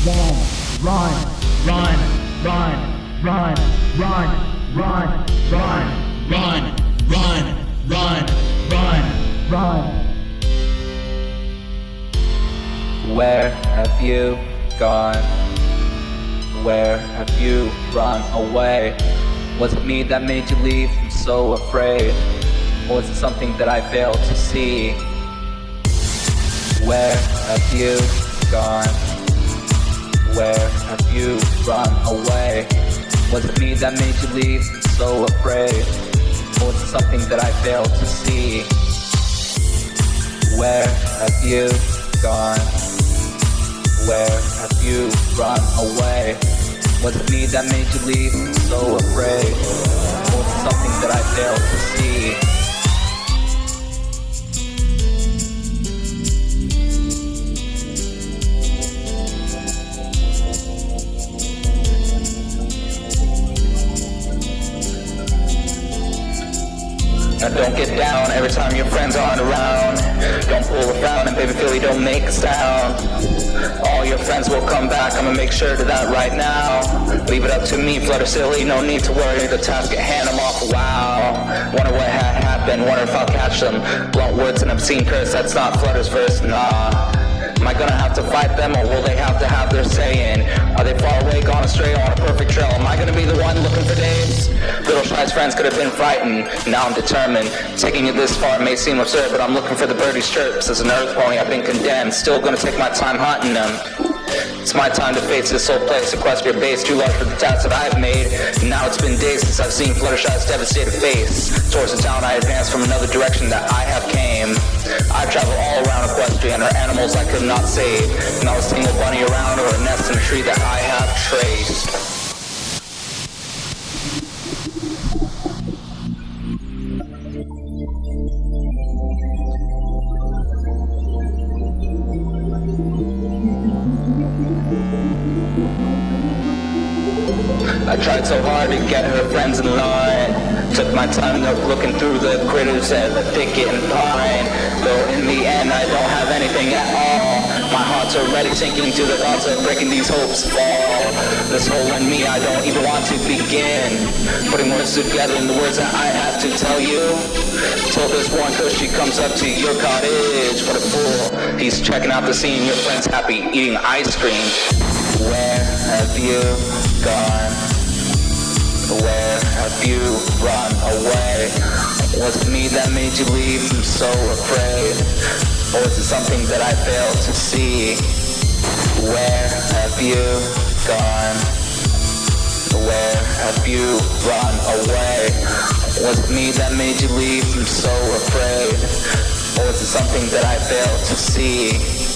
Where have you gone? Where have you run away? Was it me that made you leave? I'm so afraid. Or was it something that I failed to see? Where have you gone? Where have you run away? Was it me that made you leave? I'm so afraid. Or was it something that I failed to see? Where have you gone? Where have you run away? Was it me that made you leave? I'm so afraid. Or was it something that I failed to see? Now don't get down every time your friends aren't around. Don't pull a frown and baby feel you don't make a sound. All your friends will come back, I'ma make sure of that right now. Leave it up to me, flutter silly, no need to worry. The task at hand, I'm off, wow. Wonder what had happened, wonder if I'll catch them. Blunt words and obscene curse, that's not Flutter's verse, nah. Am I gonna have to fight them, or will they have to have their say in? Are they far away, gone astray, on a perfect trail? Am I gonna be the one looking for days? Little Shy's friends could have been frightened, now I'm determined. Taking it this far may seem absurd, but I'm looking for the birdie's chirps. As an earth pony, I've been condemned, still gonna take my time hunting them. It's my time to face this whole place, sequester your base, too large for the task that I've made. Now it's been days since I've seen Fluttershy's devastated face. Towards the town I advance from another direction that I have came. I've traveled all around Equestria and her animals I could not save. Not a single bunny around or a nest in a tree that I have traced. I tried so hard to get her friends in line. Took my time looking through the critters and the thicket and pine. Though in the end I don't have anything at all. My heart's already sinking to the thoughts of breaking these hopes fall. This hole in me I don't even want to begin. Putting words together in the words that I have to tell you. Till this one cushy comes up to your cottage. What a fool, he's checking out the scene. Your friend's happy eating ice cream. Where have you gone? Where have you run away? Was it me that made you leave? I'm so afraid. Or was it something that I failed to see? Where have you gone? Where have you run away? Was it me that made you leave? I'm so afraid. Or was it something that I failed to see?